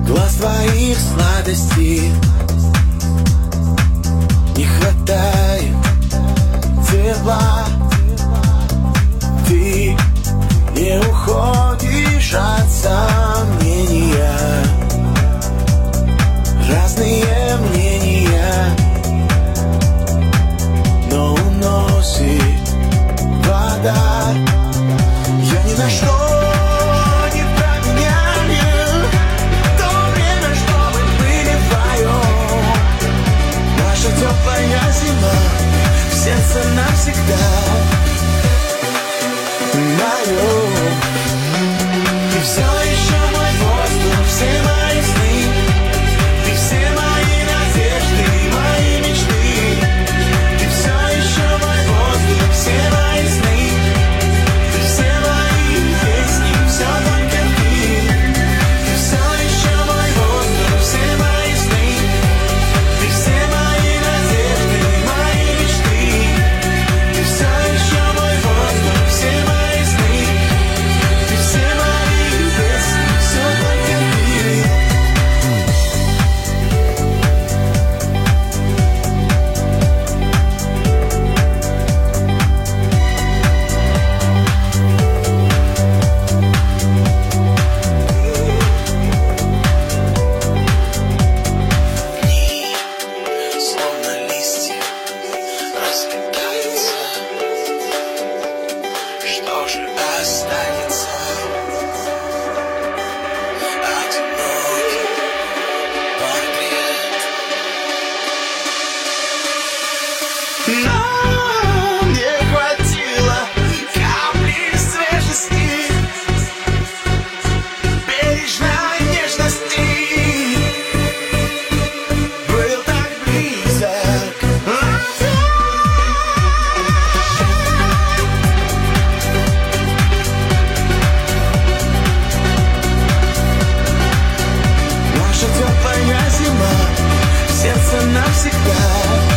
глаз твоих сладостей. Не хватает тепла, ты не уходишь от сомнения. Разные мнения, но уносит вода. Я ни на что не променяю то время, что мы были вдвоем. Наша теплая зима в сердце навсегда. Мое, ты все еще мой воздух, все мои сны, ты все мои надежды, мои мечты. Ты все еще мой воздух, все мои сны, ты все мои песни, все только ты. Ты все еще мой воздух, все мои сны, ты все мои надежды, мои мечты. Ты все еще мой воздух, все мои сны, ты все мои песни, все только ты. Словно листья разлетаются, что же останется? Одинокий портрет. Нам не хватило капли свежести, бережной нежности. Был так близок ответ. Наша теплая зима в сердце навсегда.